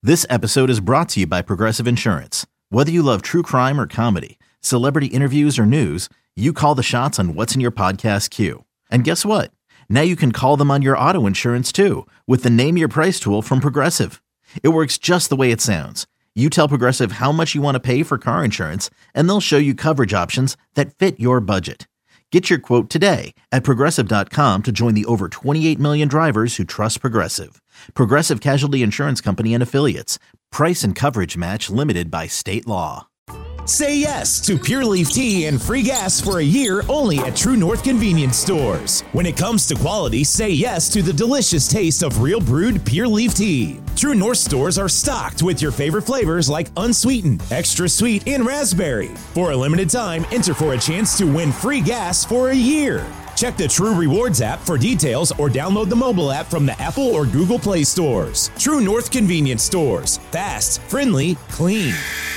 This episode is brought to you by Progressive Insurance. Whether you love true crime or comedy, celebrity interviews or news, you call the shots on what's in your podcast queue. And guess what? Now you can call them on your auto insurance too with the Name Your Price tool from Progressive. It works just the way it sounds. You tell Progressive how much you want to pay for car insurance, and they'll show you coverage options that fit your budget. Get your quote today at Progressive.com to join the over 28 million drivers who trust Progressive. Progressive Casualty Insurance Company and Affiliates. Price and coverage match limited by state law. Say yes to Pure Leaf Tea and free gas for a year only at True North Convenience Stores. When it comes to quality, say yes to the delicious taste of real brewed Pure Leaf Tea. True North stores are stocked with your favorite flavors like unsweetened, extra sweet, and raspberry. For a limited time, enter for a chance to win free gas for a year. Check the True Rewards app for details or download the mobile app from the Apple or Google Play stores. True North Convenience Stores. Fast, friendly, clean.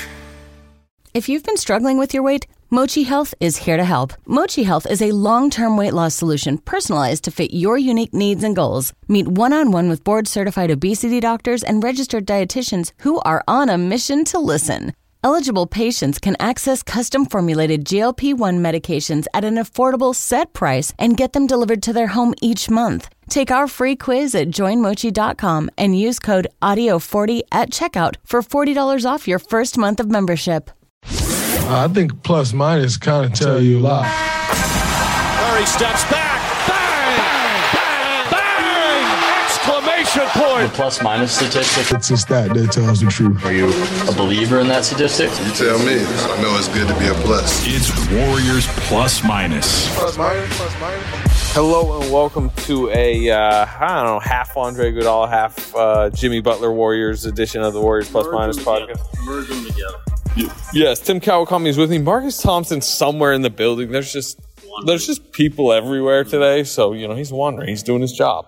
If you've been struggling with your weight, Mochi Health is here to help. Mochi Health is a long-term weight loss solution personalized to fit your unique needs and goals. Meet one-on-one with board-certified obesity doctors and registered dietitians who are on a mission to listen. Eligible patients can access custom-formulated GLP-1 medications at an affordable set price and get them delivered to their home each month. Take our free quiz at joinmochi.com and use code AUDIO40 at checkout for $40 off your first month of membership. I think plus minus kind of tell you a lot. Murray steps back. Bang! Bang! Bang! Exclamation point. The plus minus statistic. It's a stat that tells the truth. Are you a believer in that statistic? You tell me. I know it's good to be a plus. It's Warriors plus minus. Plus minus. Hello and welcome to a, half Andre Iguodala, half Jimmy Butler Warriors edition of the Warriors plus minus podcast. Merge them together. Yes, Tim Kawakami is with me. Marcus Thompson somewhere in the building. There's just people everywhere today, so he's wandering. He's doing his job.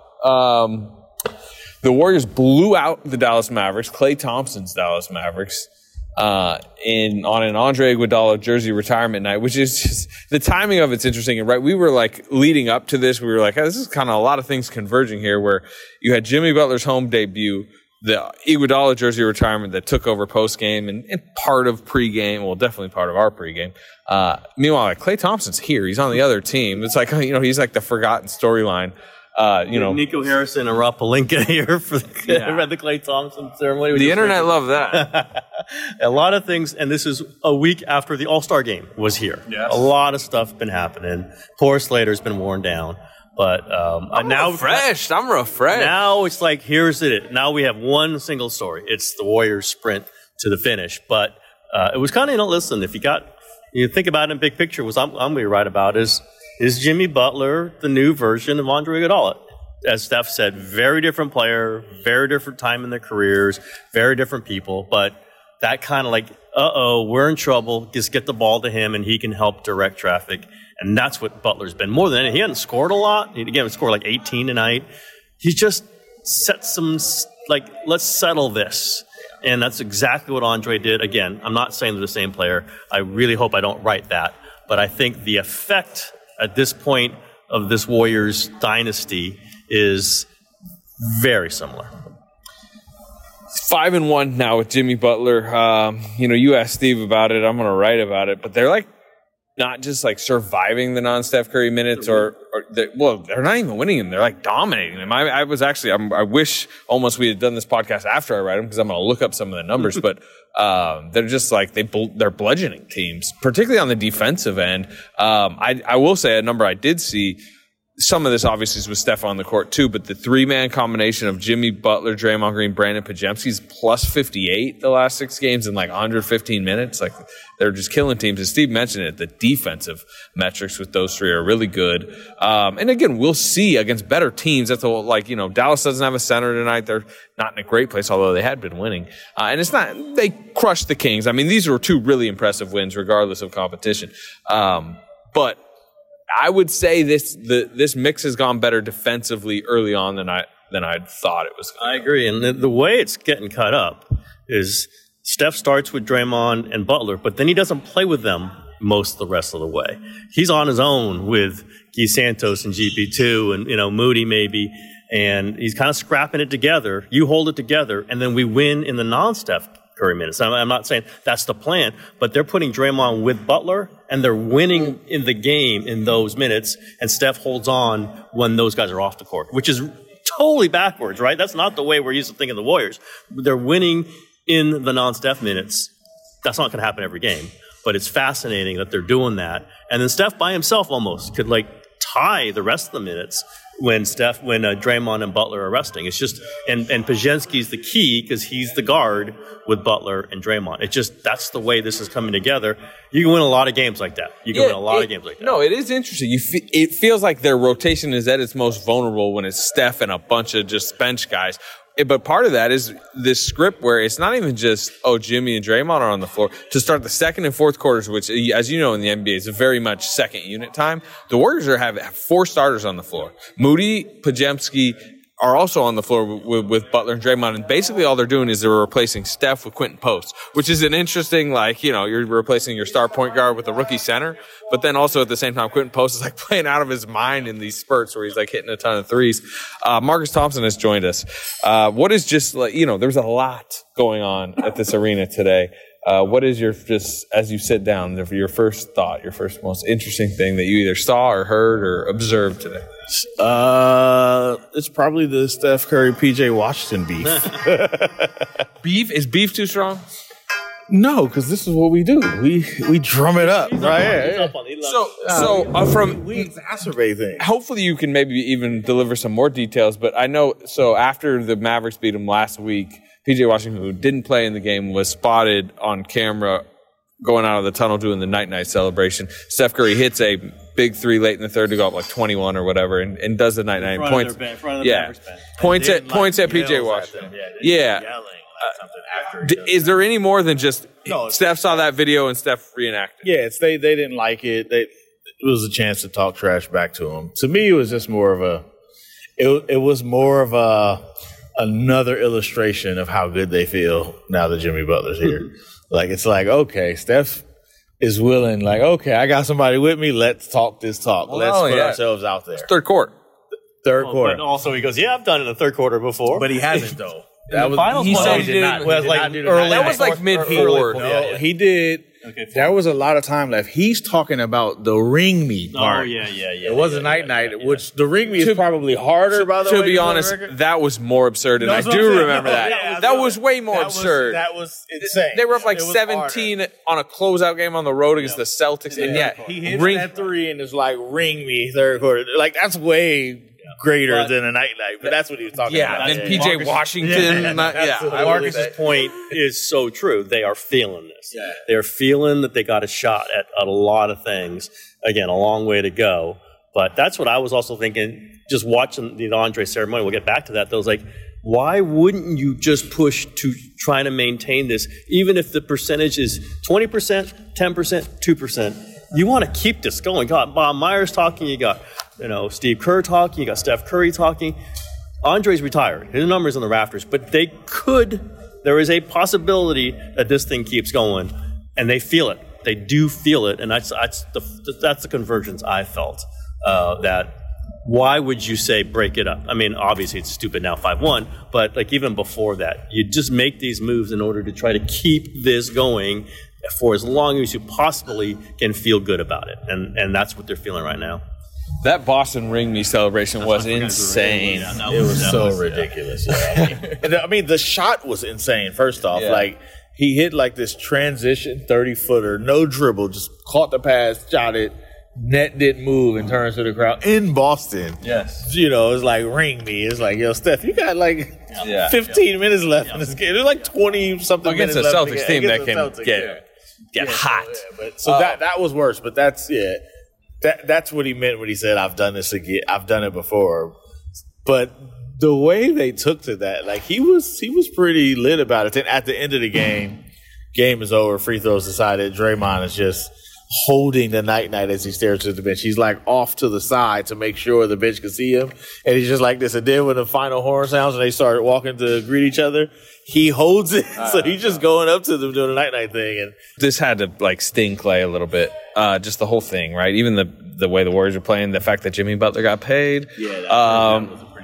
The Warriors blew out the Dallas Mavericks, Klay Thompson's Dallas Mavericks, on an Andre Iguodala jersey retirement night, which is just the timing of it's interesting. And right, we were like leading up to this, we were like, this is kind of a lot of things converging here, where you had Jimmy Butler's home debut, the Iguodala jersey retirement that took over post-game and part of pregame, well, definitely part of our pregame. Meanwhile, Klay Thompson's here. He's on the other team. It's like, he's like the forgotten storyline. Nico Harrison and Rob Pelinka here for the Klay Thompson ceremony. The internet loved that. A lot of things, and this is a week after the All-Star game was here. Yes. A lot of stuff been happening. Poor Slater's been worn down. But I'm refreshed. Now it's like, here's it. Now we have one single story. It's the Warriors sprint to the finish. But it was kind of, listen, if you think about it in big picture, what I'm going to write about is Jimmy Butler the new version of Andre Iguodala? As Steph said, very different player, very different time in their careers, very different people. But that kind of like, we're in trouble. Just get the ball to him and he can help direct traffic. And that's what Butler's been. More than anything, he hadn't scored a lot. He scored like 18 tonight. He just set some, let's settle this. And that's exactly what Andre did. Again, I'm not saying they're the same player. I really hope I don't write that. But I think the effect at this point of this Warriors dynasty is very similar. 5-1 now with Jimmy Butler. You asked Steve about it. I'm going to write about it. But they're like, not just like surviving the non-Steph Curry minutes they're not even winning them. They're like dominating them. I wish almost we had done this podcast after I write them because I'm going to look up some of the numbers, but they're just like, they're bludgeoning teams, particularly on the defensive end. I will say a number I did see. Some of this obviously is with Steph on the court too, but the three-man combination of Jimmy Butler, Draymond Green, Brandon Podziemski's plus 58 the last 6 games in like 115 minutes. Like they're just killing teams. As Steve mentioned it, the defensive metrics with those three are really good. And again, we'll see against better teams. That's Dallas doesn't have a center tonight. They're not in a great place, although they had been winning. And it's not, they crushed the Kings. I mean, these were 2 really impressive wins regardless of competition. But I would say this mix has gone better defensively early on than I thought it was going to. I agree. And the way it's getting cut up is Steph starts with Draymond and Butler, but then he doesn't play with them most of the rest of the way. He's on his own with Guy Santos and GP2 and, Moody maybe. and he's kind of scrapping it together. You hold it together, and then we win in the non-Steph Curry minutes. I'm not saying that's the plan, but they're putting Draymond with Butler, and they're winning in the game in those minutes, and Steph holds on when those guys are off the court, which is totally backwards, right? That's not the way we're used to thinking of the Warriors. They're winning in the non-Steph minutes. That's not going to happen every game, but it's fascinating that they're doing that. And then Steph by himself almost could tie the rest of the minutes when Draymond and Butler are resting. It's just, and Pajensky's the key because he's the guard with Butler and Draymond. It's just, that's the way this is coming together. You can win a lot of games like that. No, it is interesting. It feels like their rotation is at its most vulnerable when it's Steph and a bunch of just bench guys. But part of that is this script where it's not even just, Jimmy and Draymond are on the floor. To start the second and fourth quarters, which, as you know, in the NBA, is very much second unit time, the Warriors have 4 starters on the floor. Moody, Podziemski are also on the floor with Butler and Draymond, and basically all they're doing is they're replacing Steph with Quentin Post, which is an interesting, you're replacing your star point guard with a rookie center, but then also at the same time, Quentin Post is playing out of his mind in these spurts where he's hitting a ton of threes. Marcus Thompson has joined us. What is just there's a lot going on at this arena today. What is as you sit down, your first thought, your first most interesting thing that you either saw or heard or observed today? It's probably the Steph Curry, PJ Washington beef. Beef? Is beef too strong? No, because this is what we do. We drum it up, right? We exacerbate things. Hopefully, you can maybe even deliver some more details. But I know. So after the Mavericks beat them last week, PJ Washington, who didn't play in the game, was spotted on camera going out of the tunnel doing the night-night celebration. Steph Curry hits a big 3 late in the third to go up 21 or whatever, and does the night-night points. Points at PJ Washington. Yelling something after. Is there any more than just Steph saw that video and Steph reenacted? Yeah, they didn't like it. It was a chance to talk trash back to him. To me, it was just more of another illustration of how good they feel now that Jimmy Butler's here. Okay, Steph is willing, okay, I got somebody with me. Let's talk this talk. Let's put ourselves out there. It's third quarter. But also he goes, I've done it in the third quarter before. But he hasn't, though. He said he did not. That was mid-fourth. No, he did. Okay, there was a lot of time left. He's talking about the ring me part. Oh, yeah. It was a night, which the ring me is probably harder, by the way. To be honest, that was more absurd, and I do remember that. That was way more absurd. That was insane. They were up 17 on a closeout game on the road against the Celtics, and yet he hits that 3 and it's ring me third quarter. That's way greater than a night, but that's what he was talking about. Yeah, then PJ Washington. Marcus's point is so true. They are feeling this. Yeah. They're feeling that they got a shot at a lot of things. Again, a long way to go. But that's what I was also thinking, just watching the Andre ceremony. We'll get back to that. Though, why wouldn't you just push to try to maintain this, even if the percentage is 20%, 10%, 2%? You want to keep this going. You got Bob Myers talking. You got Steve Kerr talking. You got Steph Curry talking. Andre's retired. His number's in the rafters. But there is a possibility that this thing keeps going. And they feel it. They do feel it. And that's the convergence I felt. That why would you say break it up? I mean, obviously it's stupid now, 5-1. But even before that, you just make these moves in order to try to keep this going for as long as you possibly can feel good about it. And that's what they're feeling right now. That Boston Ring Me celebration was insane. It was so ridiculous. I mean, the shot was insane, first off. He hit this transition 30-footer, no dribble, just caught the pass, shot it. Net didn't move and turns to the crowd in Boston. Yes. It's ring me. It's yo, Steph, you got 15 minutes left in this game. There's 20-something minutes left. Against a Celtics team that can get hot. So that was worse, but that's what he meant when he said, I've done this again. I've done it before. But the way they took to that, he was pretty lit about it. Then at the end of the game is over, free throws decided, Draymond is just holding the night as he stares to the bench. He's off to the side to make sure the bench can see him. And he's just like this. And then when the final horn sounds and they start walking to greet each other, he holds it. So he's just going up to them doing the night thing. And this had to sting Clay a little bit. Just the whole thing, right? Even the way the Warriors are playing, the fact that Jimmy Butler got paid. Yeah, that was a pretty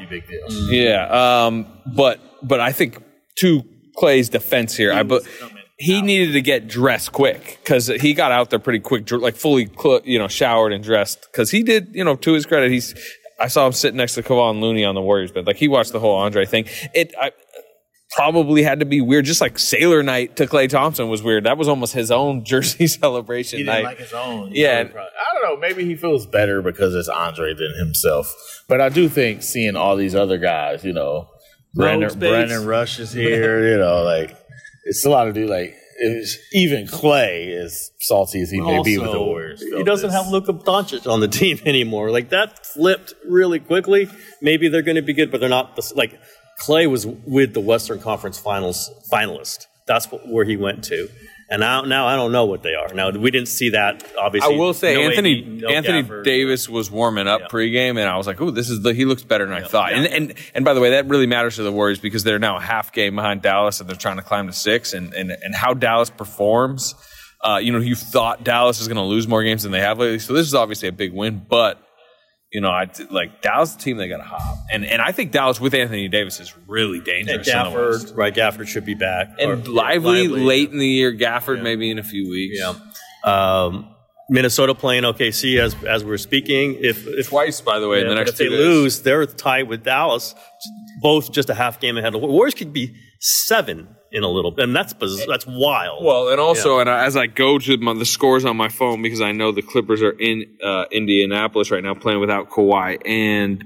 big deal. Yeah, but I think to Clay's defense here, he needed to get dressed quick because he got out there pretty quick, like fully, showered and dressed. Because he did, to his credit, I saw him sitting next to Kevon Looney on the Warriors bed. Like he watched the whole Andre thing. I probably had to be weird, just like Sailor Night to Klay Thompson was weird. That was almost his own jersey celebration night. He didn't like his own. Yeah. I don't know. Maybe he feels better because it's Andre than himself. But I do think seeing all these other guys, Brandon Rush is here, it's a lot to do. Like, even Clay, as salty as he may be with the Warriors. He doesn't have Luka Doncic on the team anymore. Like, that flipped really quickly. Maybe they're going to be good, but they're not. Clay was with the Western Conference finalist. That's where he went to. And now I don't know what they are. Now, we didn't see that, obviously. I will say Anthony Gafford. Davis was warming up pregame, and I was like, "Oh, he looks better than I thought." Yeah. And by the way, that really matters to the Warriors because they're now a half game behind Dallas, and they're trying to climb to 6. And how Dallas performs, you thought Dallas is going to lose more games than they have lately. So this is obviously a big win, but Dallas, the team they got to hop, and I think Dallas with Anthony Davis is really dangerous. And Gafford should be back, and Lively late in the year. Gafford maybe in a few weeks. Yeah, Minnesota playing OKC as we're speaking. If twice, by the way, in the next if they lose, they're tied with Dallas, both just a half game ahead. The Warriors could be 7 in a little bit, and that's wild. Well, and also, and as I go to the scores on my phone, because I know the Clippers are in Indianapolis right now playing without Kawhi and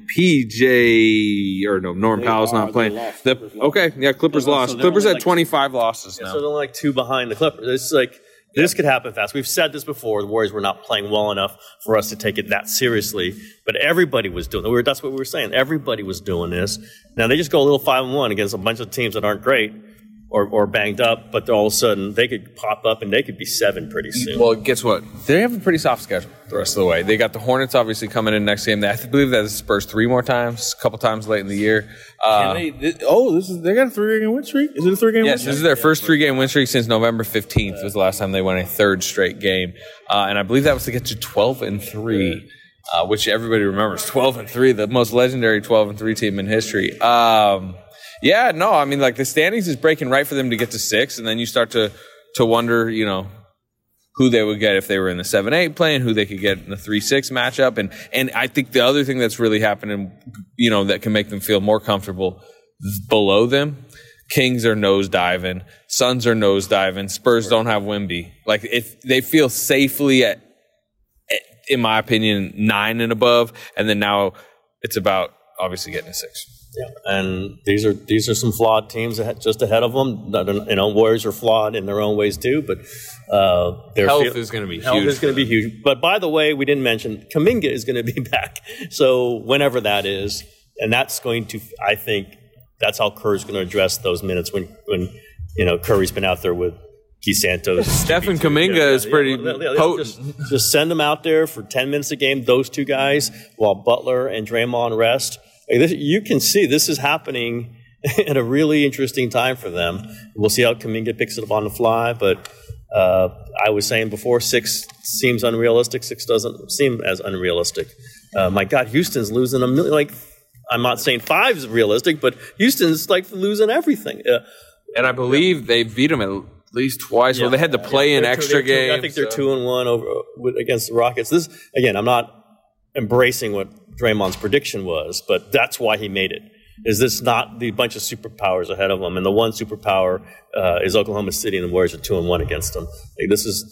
Norman Powell's not playing. Clippers lost. Clippers had 25 losses now. So they're like 2 behind the Clippers. It's like this could happen fast. We've said this before. The Warriors were not playing well enough for us to take it that seriously, but everybody was doing it. That's what we were saying. Everybody was doing this. Now they just go a little 5-1 against a bunch of teams that aren't great. Or banged up, but all of a sudden they could pop up and they could be 7 pretty soon. Well, guess what? They have a pretty soft schedule the rest of the way. They got the Hornets obviously coming in next game. I believe that the Spurs 3 more times, a couple times late in the year. They got a 3-game win streak? Is it a 3-game win streak? Yes, this is their first 3-game win streak since November 15th was the last time they won a 3rd straight game. And I believe that was to get to 12-3. Which everybody remembers. 12-3, the most legendary 12-3 team in history. The standings is breaking right for them to get to 6, and then you start to wonder, who they would get if they were in the 7-8 play and who they could get in the 3-6 matchup. And I think the other thing that's really happening, that can make them feel more comfortable below them, Kings are nosediving, Suns are nosediving, Spurs don't have Wemby. Like, if they feel safely at, in my opinion, 9 and above, and then now it's about obviously getting a 6. Yeah, and these are some flawed teams just ahead of them. Warriors are flawed in their own ways too, but their health is going to be huge. Health is going to be huge. But by the way, we didn't mention Kuminga is going to be back. So whenever that is, and that's going to, I think, that's how Kerr's going to address those minutes when Curry's been out there with Keith Santos. Stephen Kuminga is pretty potent. Just send them out there for 10 minutes a game, those 2 guys, while Butler and Draymond rest. You can see this is happening at a really interesting time for them. We'll see how Kuminga picks it up on the fly, but I was saying before 6 seems unrealistic. 6 doesn't seem as unrealistic. My God, Houston's losing $1 million. I'm not saying 5 is realistic, but Houston's losing everything. And I believe they beat them at least twice. Yeah. Well, they had to play in extra games. I think they're 2-1 against the Rockets. This again, I'm not embracing what Draymond's prediction was, but that's why he made it. Is this not the bunch of superpowers ahead of them? And the one superpower is Oklahoma City, and the Warriors are 2-1 against them. This is,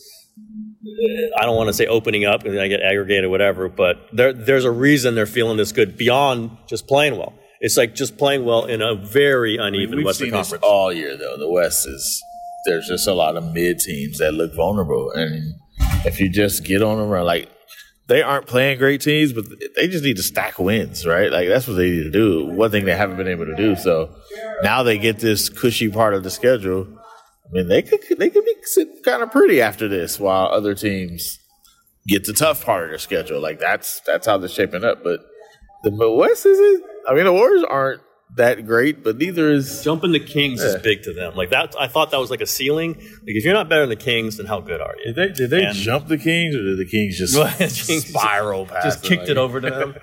I don't want to say opening up and I get aggregated or whatever, but there's a reason they're feeling this good beyond just playing well. It's like just playing well in a very uneven Western Conference. We've seen this all year, though. The West there's just a lot of mid teams that look vulnerable, and if you just get on a run, they aren't playing great teams, but they just need to stack wins, right? That's what they need to do. One thing they haven't been able to do. So now they get this cushy part of the schedule. I mean, they could be sitting kind of pretty after this, while other teams get the tough part of their schedule. That's how they're shaping up. But the West isn't. I mean, the Warriors aren't that great, but neither is jumping the Kings is big to them. That I thought that was like a ceiling. If you're not better than the Kings, then how good are you? Did they jump the Kings, or did the Kings just spiral past? Just kicked it over to them.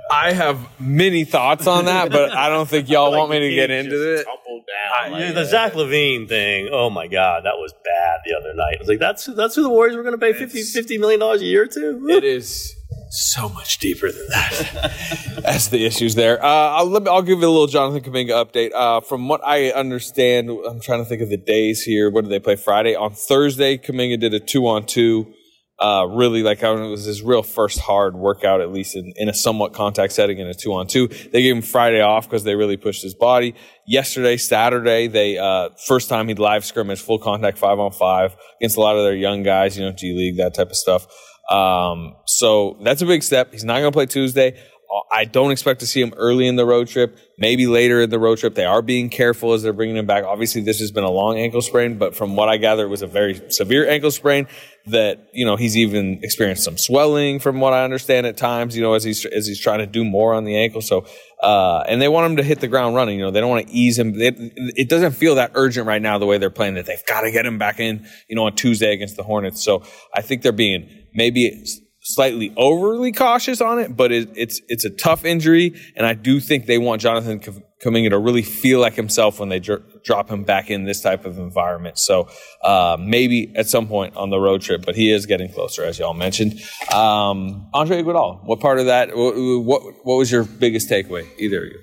I have many thoughts on that, but I don't think y'all want me to get into it. The Zach LaVine thing, oh my God, that was bad the other night. I was like, that's who the Warriors were going to pay $50 million a year to? It is so much deeper than that. That's the issues there. I'll give you a little Jonathan Kuminga update. From what I understand, I'm trying to think of the days here. When did they play? Friday. On Thursday, Kuminga did a 2-on-2. Really, it was his real first hard workout, at least in a somewhat contact setting in a 2-on-2. They gave him Friday off because they really pushed his body. Yesterday, Saturday, they first time he'd live scrimmage, full contact 5-on-5 against a lot of their young guys, G League, that type of stuff. So that's a big step. He's not going to play Tuesday. I don't expect to see him early in the road trip, maybe later in the road trip. They are being careful as they're bringing him back. Obviously, this has been a long ankle sprain, but from what I gather, it was a very severe ankle sprain that, he's even experienced some swelling from what I understand at times, as he's trying to do more on the ankle. So, and they want him to hit the ground running. They don't want to ease him. It doesn't feel that urgent right now the way they're playing that they've got to get him back in, on Tuesday against the Hornets. So I think they're being maybe slightly overly cautious on it, but it's a tough injury, and I do think they want Jonathan Kuminga to really feel like himself when they drop him back in this type of environment. So maybe at some point on the road trip, but he is getting closer, as y'all mentioned. Andre Iguodala, what part of that? What was your biggest takeaway, either of you?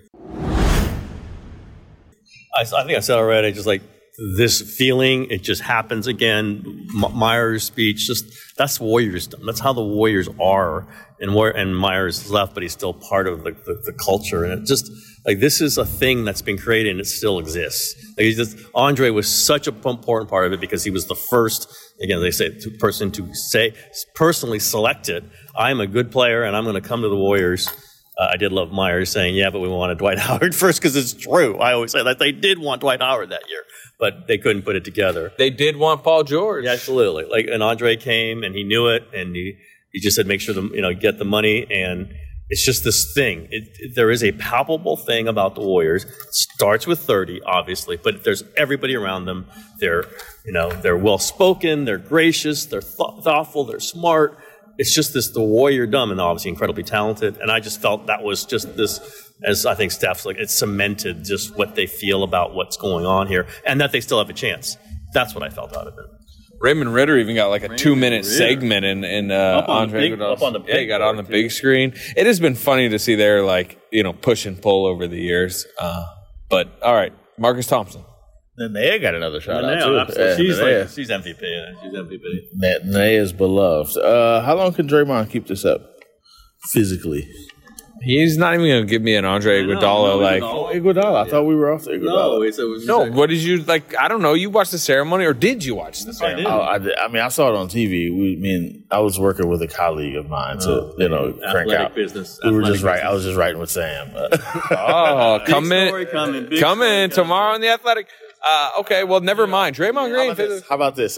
I think I said already, just like this feeling, it just happens again. Myers' speech, that's Warriors. That's how the Warriors are. And Myers left, but he's still part of the culture. And it just, this is a thing that's been created and it still exists. Andre was such an important part of it because he was the first, again, they say, person to say, personally selected, I'm a good player and I'm going to come to the Warriors. I did love Myers saying, yeah, but we wanted Dwight Howard first because it's true. I always say that they did want Dwight Howard that year, but they couldn't put it together. They did want Paul George. Yeah, absolutely. And Andre came and he knew it, and he just said, make sure get the money. And it's just this thing. There is a palpable thing about the Warriors. It starts with 30, obviously, but there's everybody around them. They're well spoken, they're gracious, they're thoughtful, they're smart. It's just the Warrior dumb, and obviously incredibly talented. And I just felt that was just this, as I think Steph's it cemented just what they feel about what's going on here, and that they still have a chance. That's what I felt out of it. Raymond Ritter even got a 2-minute segment in Andre Iguodala. Yeah, he got on the big screen. It has been funny to see their push and pull over the years. But all right, Marcus Thompson. Linnea got another shout out too. Absolutely. She's MVP. She's MVP. Linnea is beloved. How long can Draymond keep this up physically? He's not even going to give me an Andre Iguodala. Iguodala. I thought we were off the Iguodala. No, what did you I don't know. You watched the ceremony, or did you watch the ceremony? I saw it on TV. I was working with a colleague of mine to crank out business. We were just right. I was just writing with Sam. Come in tomorrow on The Athletic. Okay, well, never mind. Draymond Green. How about this?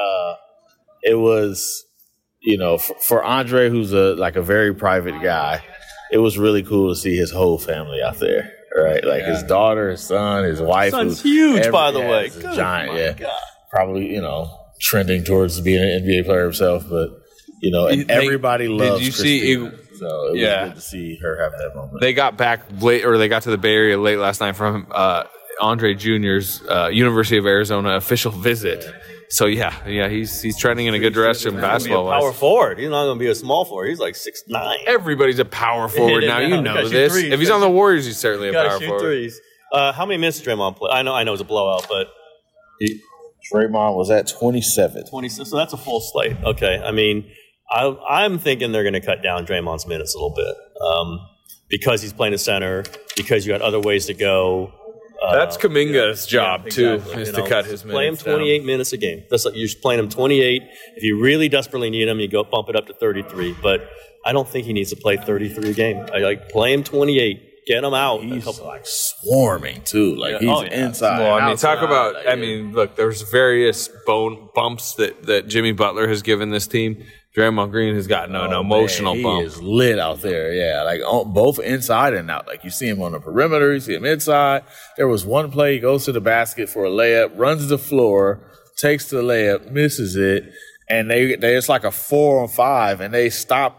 It was, for Andre, who's a very private guy. It was really cool to see his whole family out there, right? His daughter, his son, his wife. Son's huge, by the way. He's a giant, God. Probably, trending towards being an NBA player himself, but and everybody loves. Did you see? So it was good to see her have that moment. They got back late, or they got to the Bay Area late last night from Andre Jr.'s University of Arizona official visit. So he's trending in a good direction basketball wise. Power forward. He's not going to be a small forward. He's 6'9". Everybody's a power forward now. You know this. If he's on the Warriors, he's certainly a power forward. Threes. How many minutes did Draymond play? I know it was a blowout, but Draymond was at 27. 27. So that's a full slate. Okay. I'm thinking they're going to cut down Draymond's minutes a little bit because he's playing a center, because you got other ways to go. That's Kuminga's job, too, is to cut his minutes. Play him 28 minutes a game. That's you're playing him 28. If you really desperately need him, you go bump it up to 33. But I don't think he needs to play 33 a game. Play him 28. Get him out. He's swarming, too. He's inside. Well, talk about, look, there's various bumps that Jimmy Butler has given this team. Draymond Green has gotten an emotional bump. He is lit out there, both inside and out. You see him on the perimeter, you see him inside. There was one play, he goes to the basket for a layup, runs the floor, takes the layup, misses it, and it's like a 4-on-5, and they stop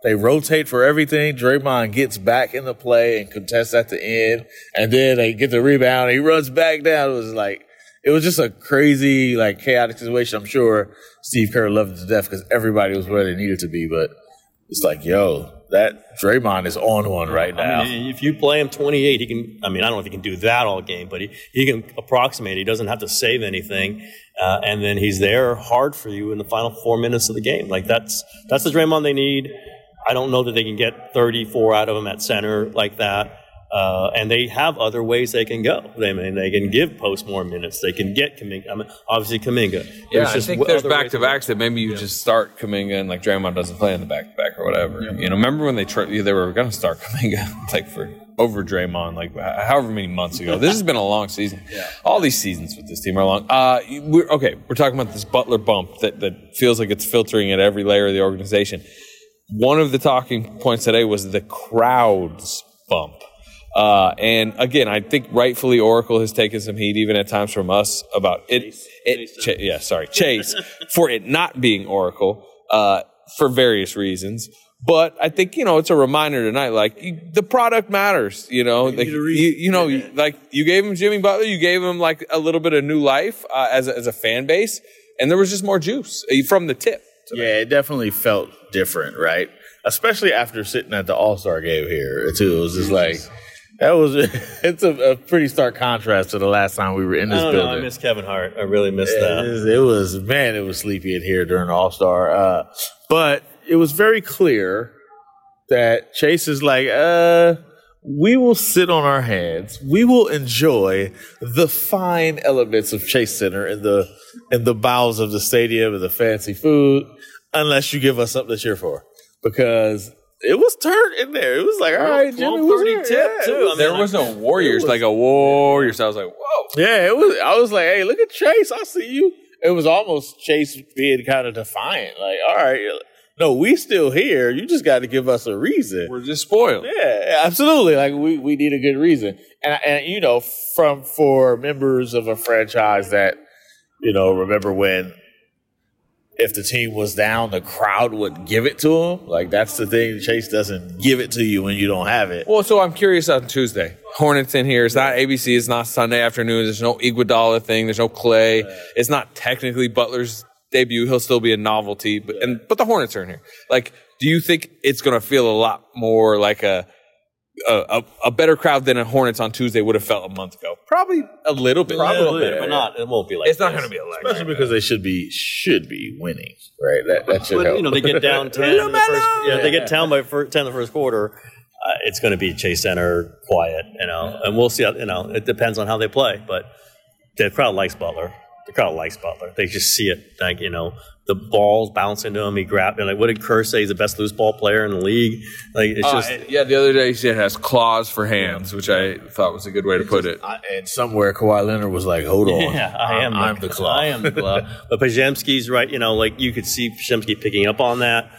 They rotate for everything. Draymond gets back in the play and contests at the end, and then they get the rebound. And he runs back down. It was just a crazy, chaotic situation. I'm sure Steve Kerr loved it to death because everybody was where they needed to be. But it's that Draymond is on one right now. If you play him 28, he can. I don't know if he can do that all game, but he can approximate. He doesn't have to save anything, and then he's there hard for you in the final 4 minutes of the game. That's the Draymond they need. I don't know that they can get 34 out of him at center like that. And they have other ways they can go. They can give Post more minutes. They can get Kuminga. Obviously Kuminga. Yeah, I think there's back-to-backs that maybe you just start Kuminga and Draymond doesn't play in the back-to-back or whatever. Yeah. Remember when they were going to start Kuminga for over Draymond however many months ago. This has been a long season. Yeah. All these seasons with this team are long. We're talking about this Butler bump that feels like it's filtering at every layer of the organization. One of the talking points today was the crowd's bump. And again, I think rightfully Oracle has taken some heat even at times from us about Chase, for it not being Oracle, for various reasons. But I think, it's a reminder tonight, the product matters, you gave him Jimmy Butler, you gave him a little bit of new life, as a fan base, and there was just more juice from the tip. Yeah, it definitely felt different, right? Especially after sitting at the All-Star game here, too. It was just it's a pretty stark contrast to the last time we were in this building. I miss Kevin Hart. I really miss that. It was sleepy in here during the All-Star. But it was very clear that Chase is we will sit on our hands. We will enjoy the fine elements of Chase Center in the bowels of the stadium and the fancy food, unless you give us something to cheer for. Because it was turned in there. It was all right, Jimmy was here. Tip too. There was a Warriors, a Warriors. I was like, whoa. Yeah, it was. I was like, hey, look at Chase. I see you. It was almost Chase being kind of defiant. All right, no, we still here. You just got to give us a reason. We're just spoiled. Yeah, absolutely. We need a good reason. And for members of a franchise that, remember when if the team was down, the crowd would give it to him. That's the thing. Chase doesn't give it to you when you don't have it. Well, so I'm curious on Tuesday. Hornets in here. It's not ABC. It's not Sunday afternoon. There's no Iguodala thing. There's no Clay. It's not technically Butler's debut. He'll still be a novelty. But the Hornets are in here. Do you think it's going to feel a lot more like a better crowd than a Hornets on Tuesday would have felt a month ago? Probably a little bit. But not. It won't be like. It's not going to be electric, especially because they should be winning, right? That should help. They get down 10. They get down by 10 in the first quarter. It's going to be Chase Center quiet, and we'll see. It depends on how they play, but the crowd likes Butler. They just see it, the balls bounce into him. He grabbed it. What did Kerr say? He's the best loose ball player in the league. The other day he said it has claws for hands, which I thought was a good way to put it. And somewhere Kawhi Leonard was like, "Hold on, I'm the claw. I am the claw." But Podziemski's right. You could see Podziemski picking up on that.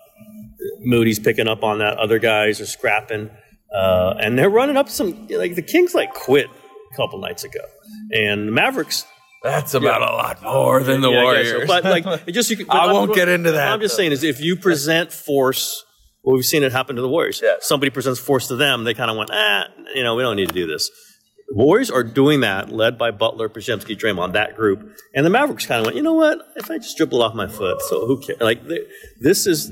Moody's picking up on that. Other guys are scrapping, and they're running up some. The Kings quit a couple nights ago, and the Mavericks. That's about a lot more than the Warriors. So. But I won't get into that. What I'm just saying is, if you present force, we've seen it happen to the Warriors. Yeah. Somebody presents force to them, they kind of went, we don't need to do this. The Warriors are doing that, led by Butler, Podziemski, Draymond, that group, and the Mavericks kind of went, you know what? If I just dribble off my foot, so who cares? This is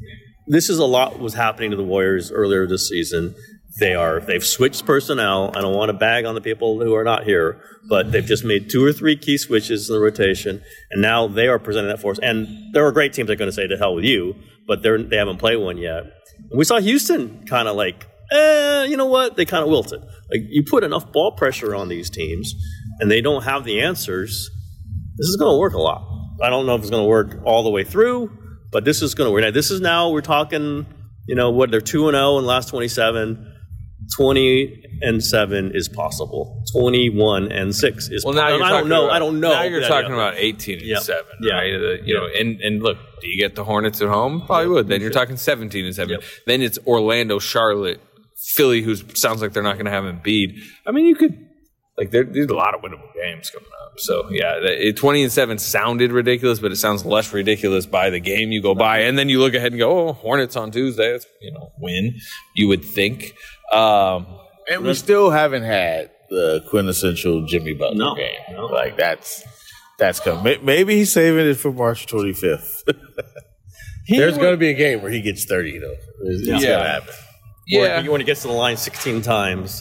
a lot was happening to the Warriors earlier this season. They've switched personnel. I don't want to bag on the people who are not here, but they've just made 2 or 3 key switches in the rotation, and now they are presenting that force. And there are great teams that are going to say, to hell with you, but they haven't played one yet. And we saw Houston kind of you know what? They kind of wilted. You put enough ball pressure on these teams, and they don't have the answers, this is going to work a lot. I don't know if it's going to work all the way through, but this is going to work. We're talking, they're 2-0 in the last 27. 20-7 is possible. 21-6 is possible. I don't know. Now you're talking about 18-7, right? And look, do you get the Hornets at home? Probably would. Then you're talking 17-7. Yep. Then it's Orlando, Charlotte, Philly, who sounds like they're not going to have Embiid. You could. Like there's a lot of winnable games coming up. So yeah, 20-7 sounded ridiculous, but it sounds less ridiculous by the game you go by, and then you look ahead and go, "Oh, Hornets on Tuesday, that's, win." You would think, and we still haven't had the quintessential Jimmy Butler game. No. Like that's coming. Maybe he's saving it for March 25th. There's going to be a game where he gets 30 though. It's going to happen. Yeah, when he gets to the line 16 times,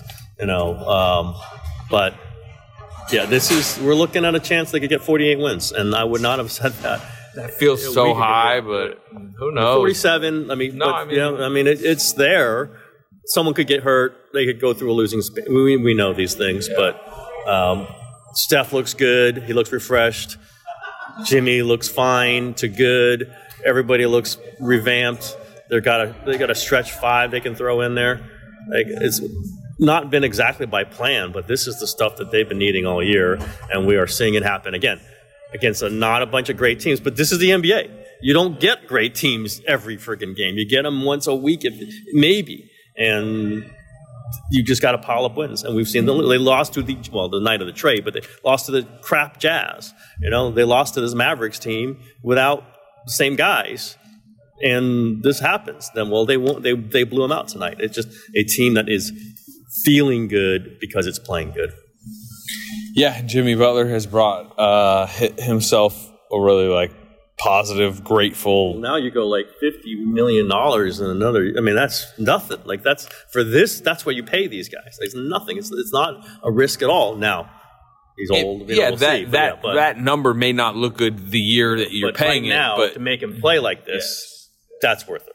but yeah, we're looking at a chance they could get 48 wins, and I would not have said that. That feels so high, but who knows? 47. It's there. Someone could get hurt. They could go through a losing spin. We know these things, but Steph looks good. He looks refreshed. Jimmy looks fine to good. Everybody looks revamped. They got a stretch 5 they can throw in there. Like, it's not been exactly by plan, but this is the stuff that they've been needing all year, and we are seeing it happen again against not a bunch of great teams. But this is the NBA. You don't get great teams every freaking game. You get them once a week, maybe, and you just got to pile up wins. And we've seen they lost to the night of the trade, but they lost to the crap Jazz. They lost to this Mavericks team without the same guys. And this happens. Then, they blew them out tonight. It's just a team that is feeling good because it's playing good. Yeah, Jimmy Butler has brought himself a really positive, grateful. Well, now you go $50 million in another. I mean, that's nothing. That's what you pay these guys. It's nothing. It's not a risk at all. Now he's old. That number may not look good the year that you're paying right now, but to make him play like this. That's worth it.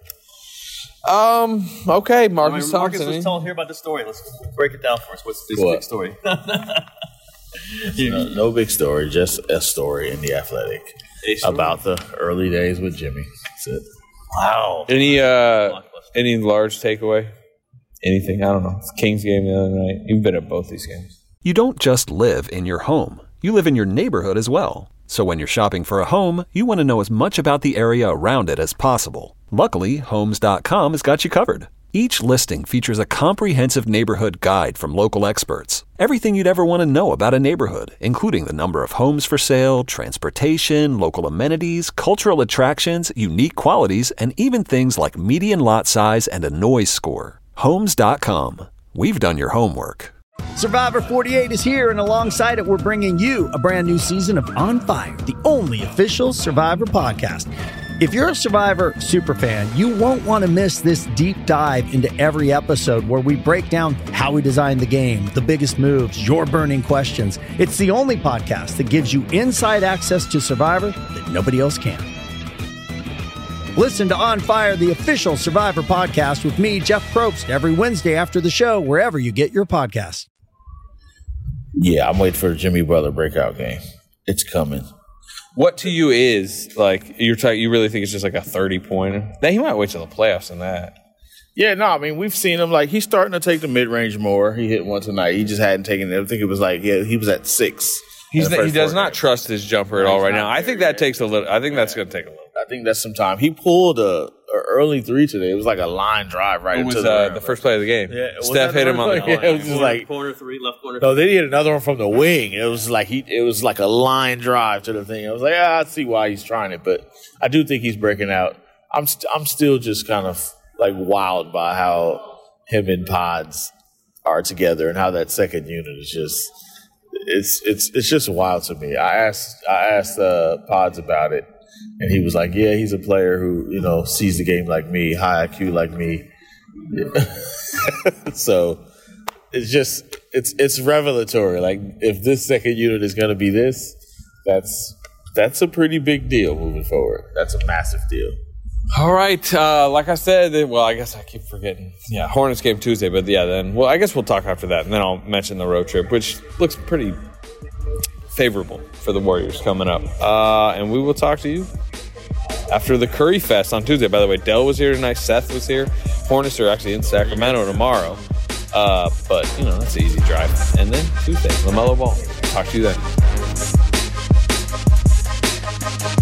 Okay, Marcus Thompson. Let's hear about the story. Let's break it down for us. What's this big story? No big story, just a story in The Athletic about the early days with Jimmy. That's it. Wow. Any large takeaway? Anything? I don't know. It's Kings game the other night. You've been at both these games. You don't just live in your home. You live in your neighborhood as well. So when you're shopping for a home, you want to know as much about the area around it as possible. Luckily, Homes.com has got you covered. Each listing features a comprehensive neighborhood guide from local experts. Everything you'd ever want to know about a neighborhood, including the number of homes for sale, transportation, local amenities, cultural attractions, unique qualities, and even things like median lot size and a noise score. Homes.com. We've done your homework. Survivor 48 is here, and alongside it, we're bringing you a brand new season of On Fire, the only official Survivor podcast. If you're a Survivor superfan, you won't want to miss this deep dive into every episode where we break down how we designed the game, the biggest moves, your burning questions. It's the only podcast that gives you inside access to Survivor that nobody else can. Listen to On Fire, the official Survivor podcast with me, Jeff Probst, every Wednesday after the show, wherever you get your podcasts. Yeah, I'm waiting for the Jimmy Butler breakout game. It's coming. What to you is you really think it's just a 30-pointer? He might wait till the playoffs in that. Yeah, no, I mean, we've seen him he's starting to take the mid-range more. He hit one tonight. He just hadn't taken it. I think it was he was at 6. He does not trust his jumper at all right now. I think that takes a little. I think that's going to take a little. I think that's some time. He pulled a early 3 today. It was a line drive right into the first play of the game. Yeah, Steph hit him on the line. It was just corner 3, left corner 3. No, they hit another one from the wing. It was a line drive to the thing. I was I see why he's trying it, but I do think he's breaking out. I'm still just kind of wowed by how him and Pods are together and how that second unit is just. It's just wild to me. I asked Pods about it, and he was like, "Yeah, he's a player who sees the game like me, high IQ like me." Yeah. So it's revelatory. If this second unit is going to be this, that's a pretty big deal moving forward. That's a massive deal. All right. Like I said, I guess I keep forgetting. Yeah, Hornets game Tuesday, but then, I guess we'll talk after that, and then I'll mention the road trip, which looks pretty favorable for the Warriors coming up. And we will talk to you after the Curry Fest on Tuesday. By the way, Dell was here tonight. Seth was here. Hornets are actually in Sacramento tomorrow. But, that's an easy drive. And then Tuesday, LaMelo Ball. Talk to you then.